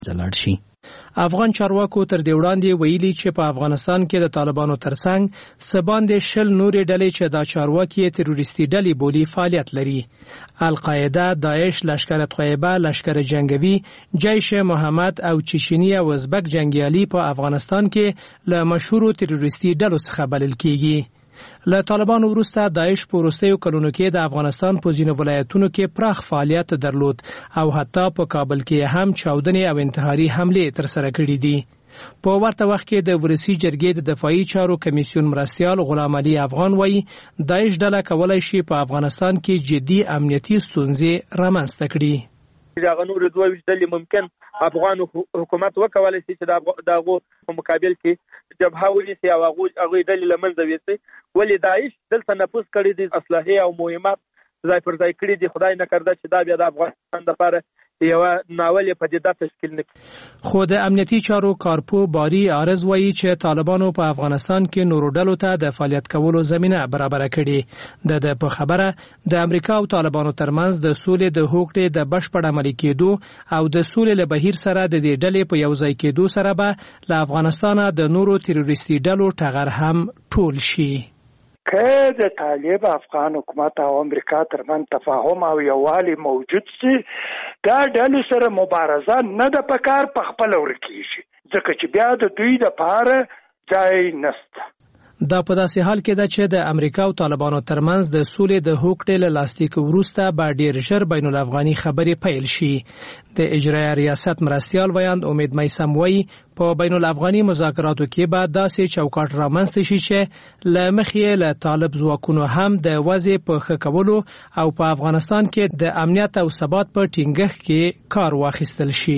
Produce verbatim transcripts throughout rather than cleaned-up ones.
لاړ شي. افغان چارواکو تر دې وړاندې ویلي چې په افغانستان کې د طالبانو ترڅنګ سباندې شل نورې ډلې چې دا چارواکي تروریستي ډلې بولي فعالیت لري. القاعده، داعش، لشکر طیبه، لشکر جنگوي، جیش محمد او چچنی او ازبک جنگیالي په افغانستان کې له مشهورو تروریستي ډلو څخه بلل کیږي. له طالبانو وروسته داعش په وروستیو کلونو کې د افغانستان په ځینو ولایتونو کې پراخ فعالیت درلود او حتی په کابل کې هم چاودنې او انتحاري حملې ترسره کړې دي. په ورته وخت کې د ولسي جرګې د دفاعي چارو کمیسیون مرستیال غلام علي افغان وایي داعش ډله کولی شي په افغانستان کې جدي امنیتي ستونزې رامنځته کړي. دغه نور دوه ویشت ډلې ممکن افغان حکومت وکولای شي چې دغه په مقابل کې جبهه ونیسي او هغه هغه ډلې له منځه ویسي. ولې داعش دلته نفوذ کړی دي، اسلحې او مهمات ځای پر ځای کړي دي. خدای نه کړده چې دا بیا د افغانستان لپاره یو ناولې پدیده تشکیل نکړي. خو د امنیتي چارو کارپو باری عارض وایي چې طالبانو په افغانستان کې نورو ډلو ته د فعالیت کولو زمینه برابر کړي. د د په خبره د امریکا او طالبانو ترمنځ د سولې د هوکړې د بشپړ عملي کېدو او د سولې له بهیر سره د دې ډلې په یوځای کېدو سره به له افغانستان د نورو تروریستي ډلو ټغر هم ټول شي. که د طالب افغان حکومت او امریکا ترمن تفاهم او یووالی موجود سي، دا ډلې سره مبارزه نه د پکار په خپل ورکیږي، ځکه چې بیا د دوی د پاره ځای نشته. دا په داسې حال کې ده چې د امریکا او طالبانو ترمنځ د سولې د هوکړې له لاسلیک وروسته به ډیر ژر بین الافغاني خبرې پیل شي. د اجرایه ریاست مرستیال ویاند امید میثم وایي په بین الافغاني مذاکراتو کې به داسې چوکاټ رامنځته شي چې له مخې له طالب ځواکونو هم د وضع په ښه کولو او په افغانستان کې د امنیت او ثبات په ټینګښت کې کار واخیستل شي.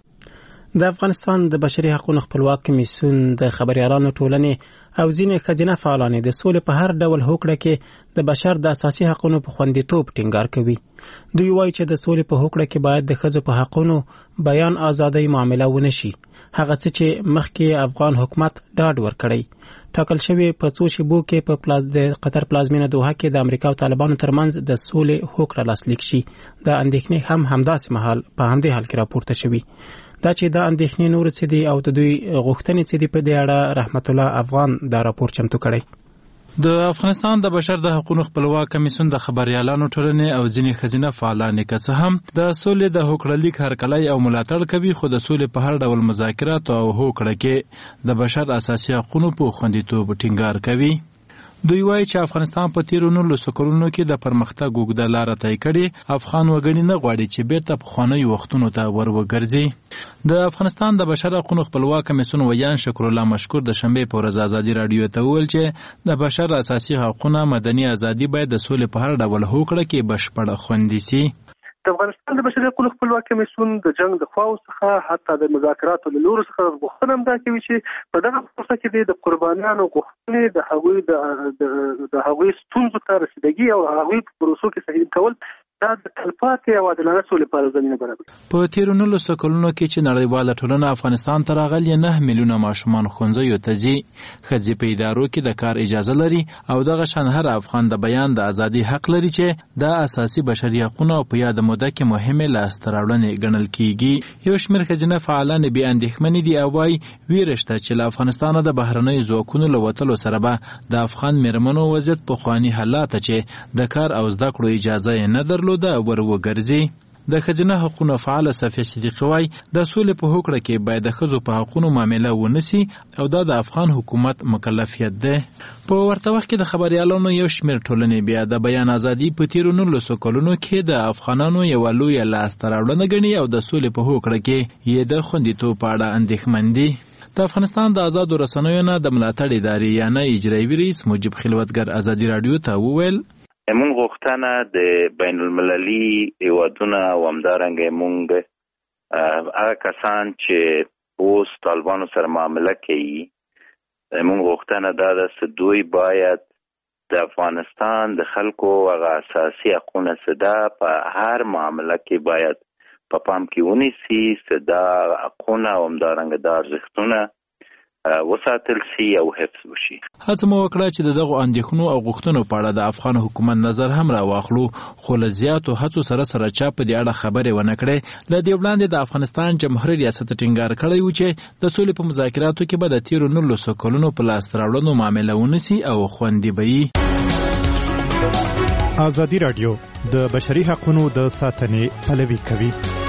د افغانستان د بشري حقوقو خپلواک کمیسیون د خبريالانو ټولنې او ځینې ښځینه فعالانې د سولې په هر ډول هوکړه کې د بشر د اساسي حقوقو په خوندیتوب ټینګار کوي. دوی وایي چې د سولې په هوکړه کې باید د ښځو په حقوقو بیان ازادۍ معامله ونه شي، هغه څه چې مخکې افغان حکومت ډاډ ورکړی. ټاکل شوی په څو شیبو کې په پلاز د قطر پلازمینه دوحه کې د امریکا او طالبانو ترمنځ د سولې هوکړه لاسلیک شي. د اندېښنې هم همداسې مهال په همدې حال کې راپورته شوی. دا چې د اندېښنې نور څه دي او د دوی غوښتنې څه دي په دې اړه رحمت الله افغان دا راپور چمتو کړی. د افغانستان د بشر د حقوقو خپلواک کمیسیون د خبريالانو ټولنې او ځینې ښځینه فعالانې که څه هم د سولې د هوکړه لیک هرکلی او ملاتړ کوي، خو د سولې په هر ډول مذاکرات او هوکړه کې د بشر اساسي حقوقو په خوندیتوب ټینګار کوي. دوی وایي چې افغانستان په تیرو نولسو کلونو کې د پرمختګ اوږده لاره طی کړې. افغان وګړي نه غواړي چې بیرته پخوانیو وختونو ته ور وګرځي. د افغانستان د بشر حقوقو خپلواک کمیسیون ویان شکر الله مشکور د شنبې په ورځ ازادي رادیو ته وویل چې د بشر اساسي حقوقو مدني ازادي باید د سولې په هر ډول هوکړه کې بشپړ خوندي سي. د افغانستان د بشري حقوقو خپلواک کمیسیون د جنگ د خواو څخه حتی د مذاکراتو له لوري څخه غوښتنه هم دا کوي چې په دغه پروسه کې د قربانیانو غوښتنې د هغوی د د هغوی ستونزو ته رسیدګي او هغوی په پروسو کې صحیح کول دا د تلپاتې او عادلانه سولې لپاره زمینه برابروي. په تیرو نولسو کلونو کې چې نړیواله ټولنه افغانستان ته راغلې، نه میلیونه ماشومان ښوونځیو ته ځي، ښځې په ادارو کې د کار اجازه لري او دغه شان هر افغان د بیان د ازادي حق لري چې دا اساسي بشري حقوق په یاد موده کې مهمه لاسته راوړنې ګڼل کیږي. یو شمېر ښځینه فعالان بې اندېښمنې دي او وايي ویره شته چې له افغانستانه د بهرنیو ځواکونو له وتلو سره به د افغان میرمنو وضعیت پخواني حالات چې د کار او زده کړو اجازه یې نه درلوده ور وګرځي. د ښځینه حقوقو فعال صفیه صدیقی وایي د سولې په هوکړه کې باید د ښځو په حقوقو معامله ونسي او دا د افغان حکومت مکلفیت ده. په ورته وخت کې د خبريالانو یو شمېر ټولنې بیا د بیان ازادي په تیرو نولسو کلونو کې د افغانانو یوه لویه لاسته راوړنه ګڼي او د سولې په هوکړه کې یې د خوندیتوب په اړه اندېښمن دي. د افغانستان د آزادو رسنیو نه د ملاتړ ادارې یعنی اجرایي رئیس موجب خلوتګر ازادي رادیو ته وویل مونږ غوښتنه د بین المللي هیوادونو او همدارنګه مونږ هغه کسان چې اوس طالبانو سره معامله کوي، مونږ غوښتنه دا ده چې دوی باید د افغانستان د خلکو هغه اساسي حقونه سده په هر معامله کې باید په پام کې ونیسي، چې دا حقونه او همدارنګه دا ارزښتونه وساتل سي او حفظ وشي. هڅه مو وکړه چې دغه اندېښنو او غوښتنو په اړه د افغان حکومت نظر هم راواخلو، خو له زیاتو هڅو سره سره چا په دې اړه خبرې ونه کړې. له دې وړاندې د افغانستان جمهوریت ریاست ټینګار کړی و چې د سولې په مذاکراتو کې به د تیرو نولسو کلونو په لاسته راوړنو معامله ونسي او خوندي به وي. ازادي راډیو د بشري حقوقو د ساتنې پلوي کوي.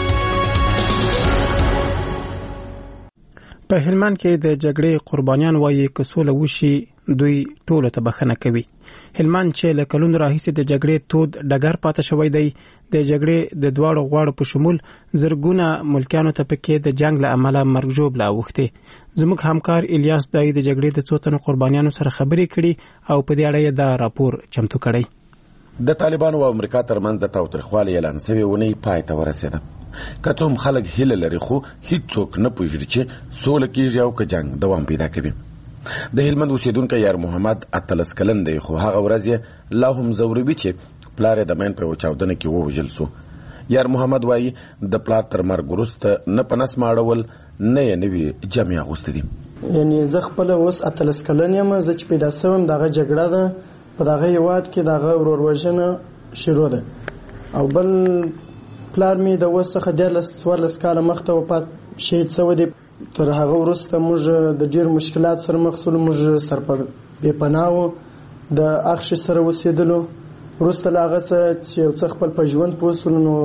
په هلمند کې د جګړې قربانیان وایي که سوله وشي دوی ټولو ته بخښنه کوي. هلمند چې له کلونو راهیسې د جګړې تود ډګر پاتې شوی دی، د جګړې د دواړو غواړو په شمول زرګونه ملکیانو ته پکې د جنگ له امله مرګ ژوبله اوښتې. زموږ همکار الیاس دای د جګړې د څو تنو قربانیانو سره خبرې کړي او په دې اړه یې دا راپور چمتو کړی. د طالبانو او امریکا ترمنځ د تاوتریخوالي اعلان شوی ونی پای ته ورسېده. که څه هم خلک هیله لري خو هیڅوک نه پوهېږي چې سوله کېږي او که جنګ دوام پیدا کوي. د هلمند اوسېدونکی یار محمد اتلس کلن دی، خو هغه ورځ یې لا هم ځوروي چې پلار یې د مین په یوه چاودنه کې ووژل سو. یار محمد وایي د پلار تر مرګ وروسته نه په نس ماړول نه یې نوي جامې اغوستې دي. یعنې زه خپله اوس اتلس کلن یم، زه چې پیدا شوم دغه جګړه ده په دغه هېواد کې، دغه ورور شروع ده. او بل پلار مې د اوس څخه دیارلس څوارلس کاله مخته وفات شهید شوی دی. تر هغه وروسته موږ د ډېر مشکلات سره مخ شولو، موږ سرپر بې پناه وو، د اخښې سره اوسېدلو. وروسته له هغه څه چې یو څه خپل په ژوند پوه شولو، نو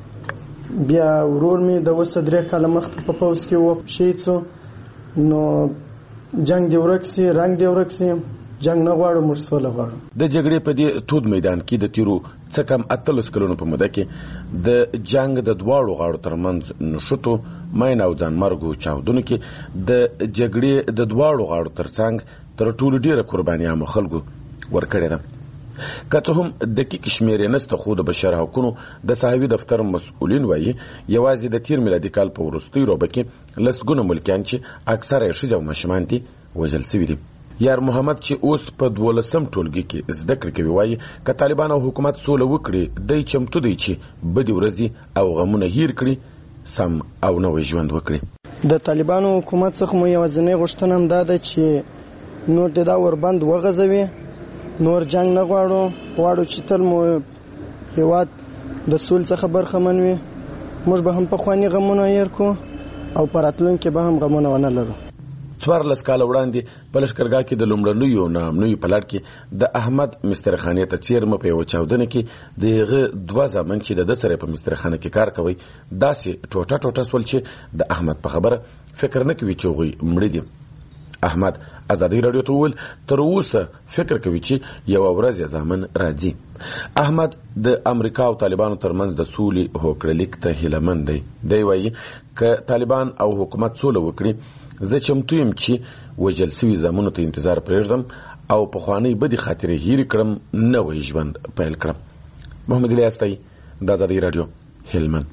بیا ورور مې د اوس درې کاله مخته په پوځ کې شهید شو. نو جنګ دې ورک سي، رنګ دې ورک سي، جنگ نه غواړو، موږ سوله غواړو. د جګړې په دې تود میدان کې د تیرو څه کم اتلس کلونو په موده کې د جنگ د دواړو غاړو ترمنځ نښتو، مین او ځانمرګو چاودنو کې د جګړې د دواړو غاړو ترڅنګ تر ټولو ډیره قرباني عامو خلکو ورکړې ده. که څه هم دقیق شمېر یې نشته، خو د بشر حقونو د صحوي دفتر مسؤلین وایي یوازې د تیر میلادي کال په وروستیو روبه کې لسګونه ملکیان چې اکثره یې ښځې او ماشومان دي وژل سوي دي. یار محمد چې اوس په دولسم ټولګي کې زده کړې کوي وایي که طالبان او حکومت سوله وکړي دی چمتو دی چې بدې ورځې او غمونه هیر کړي، سم او نوی ژوند وکړي. د طالبانو حکومت څخه مو یوازینۍ غوښتنه هم دا ده چې نور د دا وربند وغځوي، نور جنگ نه غواړو، غواړو چې تل مو هېواد د سولې څخه برخمن وي. موږ به هم پخواني غمونه هیر کړو او په راتلونکي به هم غمونه ونه لرو. څوارلس کاله وړاندې په لښکرګاه کې د لومړنیو ناامنیو په لړ کې د احمد مسترخانې ته څیرمه په یوه چاودنه کې د هغه دوه زامن چې د ده سره په مسترخانه کې کار کوي داسې ټوټه ټوټه سول چې د احمد په خبره فکر نه کوي چې هغوی مړه دي. احمد ازادي راډیو ته وویل تر اوسه فکر کوي چې یوه ورځ یې زامن راځي. احمد د امریکا او طالبانو ترمنځ د سولې هوکړلیک ته هیلهمند دی. دی وایي که طالبان او حکومت سوله وکړي زه چمتو یم چې وژل سوي زامنو ته انتظار پرېږدم او پخوانۍ بدې خاطرې هیرې کړم، نوی ژوند پیل کړم. محمد الیاس دی، د ازادي راډیو، هلمند.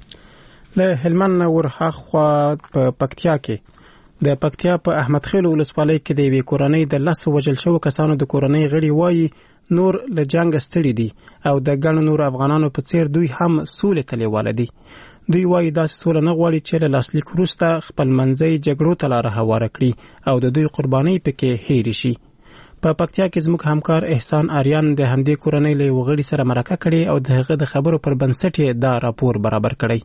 له هلمند نه ورهاخوا په پکتیا کې د پکتیا په احمد خیل ولسوالۍ کې د یوې کورنۍ د لسو وژل شوو کسانو د کورنۍ غړي وایي نور له جنګ ستړي دي او د ګڼو نورو افغانانو په څیر دوی هم سولې ته لیواله دي. دوی وایي داسې سوله نه غواړي چې له لاسلیک وروسته خپلمنځي جګړو ته لاره هواره کړي او د دوی قربانۍ پکې هېرې شي. په پکتیا کې زموږ همکار احسان آریان د همدې کورنۍ له یوه غړي سره مرکه کړې او د هغه د خبرو پر بنسټ یې دا راپور برابر کړی.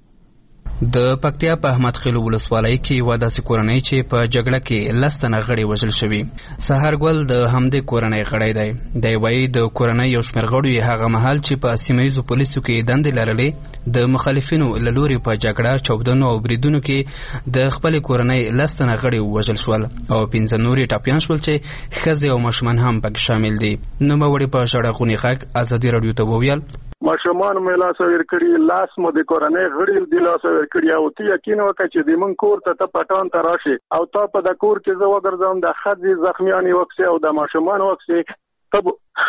د پکتیا په احمد خیل ولسوالۍ کې یوه داسې کورنۍ چې په جګړه کې لس تنه غړي وژل شوي. سهار ګل د همدې کورنۍ غړی دی. دی وایي د کورنۍ یو شمېر غړو یې هغه مهال چې په سیمه ییزو پولیسو کې دندې لرلې د مخالفینو له لورې په جګړه، چاودنو او بریدونو کې د خپلې کورنۍ لس تنه غړي وژل شول او پنځه نور یې ټپیان شول چې ښځې او ماشومان هم پکې شامل دي. نوموړي په ژړغوني غږ ازادي راډیو ته وویل ماشومان مې لاس ور کړی، لاس مو د کورنۍ غړي د لاس ور کړی او ته یقین وکړه چې د من کور ته ته پټان ته راشي او تا په د کور کې زه وګرځم د ښځې زخمیانې وکسي او د ماشومان وکسي تب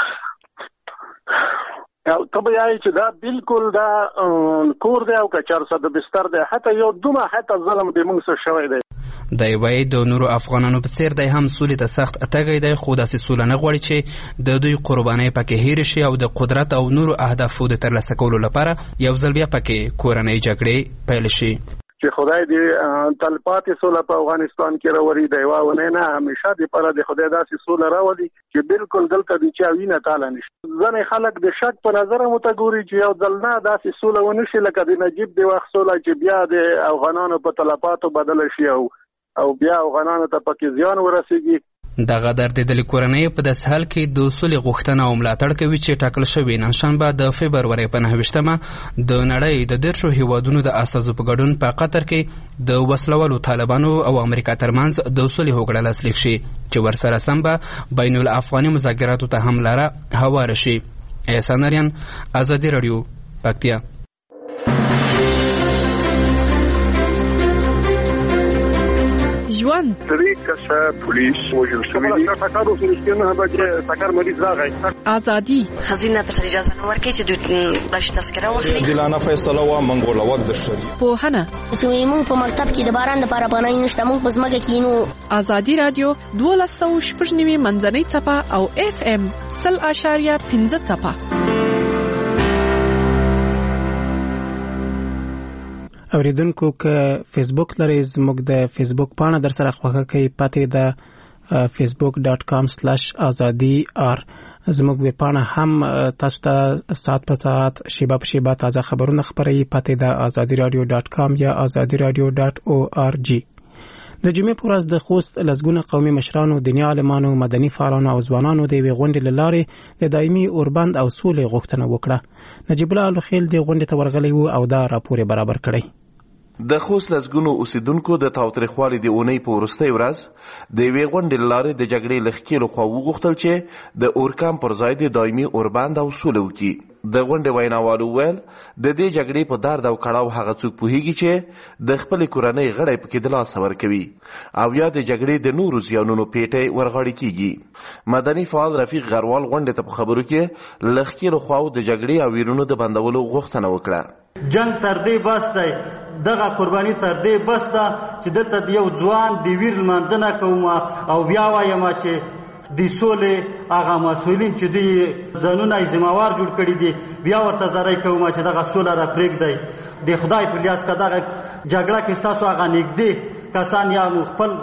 او ته به یایي چې دا بالکل دا کور دی او که چار سده بستر دی، حتی یو دومره حتی ظلم د موږ سره شوی دی. دی وایي د نورو افغانانو په څیر دی هم سولې ته سخت تږی دی، خو داسې سوله نه غواړي چې د دوی قربانۍ پکې هېرې شي او د قدرت او نورو اهدافو د ترلاسه کولو لپاره یو ځل بیا پکې کورنۍ جګړې پیل شي. چې خدای دې تلپاتې سوله په افغانستان کې راوړي د یو ونه نه همیشه د پر د خدای داسې سوله راوړي چې بالکل دلته د چا وینه تاله نشي. ځنې خلک د شک په نظر متګوري چې یو ځل نه داسې سوله ونشي لکه د نجیب د وخت سوله چې بیا د افغانانو په تلفاتو بدل شي او او بیا افغانانو ته پکې زیان ورسیږي. دغه دردېدلې کورنۍ په داسې حال کې د سولې غوښتنه او ملاتړ کوي چې ټاکل شوې نن شنبه د فبرورۍ په نهه ویشتمه د نړۍ د دېرشو هیوادونو د استازو په ګډون په قطر کې د وسلوالو طالبانو او امریکا ترمنځ د سولې هوکړه لاسلیک شي چې ورسره سم به بین الافغاني مذاکراتو ته هم لاره هواره شي. احسان اریان، ازادي راډیو، پکتیا. ژوند درې کسه پولیس وژل شوي دي. ټکر وسو نه به چې ټکر مریض راغی. ازادي خزینه ته اجازه نه ورکړي چې دوی د تذکره واخلي. دلانه فیصله وا منګول وخت د شری. پوهنه زموږ په مکتب کې د باران لپاره پناه نشته، موږ په ځمکه کې نو. ازادي رادیو دولس سوه شپږ نوي منځنۍ څپه او اف ام سل اشاریه پنځه څپه. اوریدونکو که فیسبوک لرئ زموږ د فیسبوک پاڼه در سره خوښه کوي پته د فیسبوک ډاٹ کام سلیش ازادي آر. زموږ ویب پاڼه هم تاسو ته ساعت په ساعت شیبه په شیبه تازه خبرونه خپروي. پته د ازادي رادیو ډاٹ کام یا ازادي رادیو ډاٹ او آر جی. د جمعې په ورځ د خوست لسګونه قومي مشرانو، دیني عالمانو، مدني فعالانو او ځوانانو د یوې غونډې له لارې د دایمي اوربند او سولې غوښتنه وکړه. نجیب الله الخیل د غونډې ته ورغلی و او دا راپور یې برابر کړی. د خوست لسګونو اوسیدونکو د تاوتریخوالي د اونۍ په وروستۍ ورځ د یوې غونډې له لارې د جګړې له ښکېلو خوا وغوښتل چې د اورکام پر ځای د دایمي اوربند او سوله وکړي. د غونډې ویناوالو ویل د دې جګړې په درد او کړاو هغه څوک پوهیږي چې د خپلې کورنۍ غړی پکې د لاسه ورکوي او یا د جګړې د نورو زیانونو پیټی ورغاړې کیږي. مدني فعال رفیق غروال غونډې ته په خبرو کې له ښکېلو خواو د جګړې او ویرونو د بندولو غوښتنه وکړه. جنگ تر دې بس دی، دغه قرباني تر دې بس ده چې دلته یو ځوان د ویر لمانځنه کوم او بیا وایم چې د سولې هغه مسؤلین چې دوی ځانونه یې ذمهوار جوړ کړي دي بیا ورته زاری کوم چې دغه سوله را پرېږدئ. د خدای په لیاس که دغه جګړه کې ستاسو هغه نږدې کسان یا خپل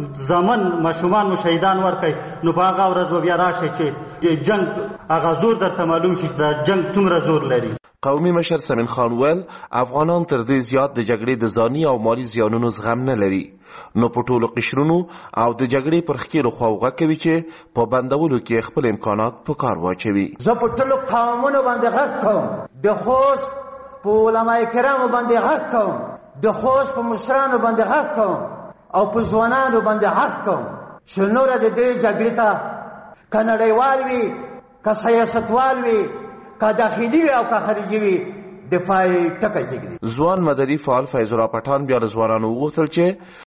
زمن ماشومان مو شهیدان ورکړئ نو په هغه ورځ به بیا راشئ چې جنگ هغه زور درته معلوم شي چې دا جنگ څومره زور لري. قومي مشر سمین خان ویل افغانان تر دې زیات د جګړې د ځاني او مالی زیانونو زغم نه لري، نو په ټولو قشرونو او د جګړې پر ښکېلو خوا غږ کوي چې په بندولو کې خپل امکانات په کار واچوي. زه په ټولو قومونو باندې غږ کوم، د خوست په علماء کرامو باندې غږ کوم، د خوست په مشرانو باندې غږ کوم او په ځوانانو باندې غږ کوم چې نوره د دې جګړې ته که نړیوال وي که سیاستوال وي که داخلي وي او که خارجي وي دفاعي ټکی کېږدي. ځوان مدني فعال فیض الله پټان بیا له ځوانانو وغوښتل چې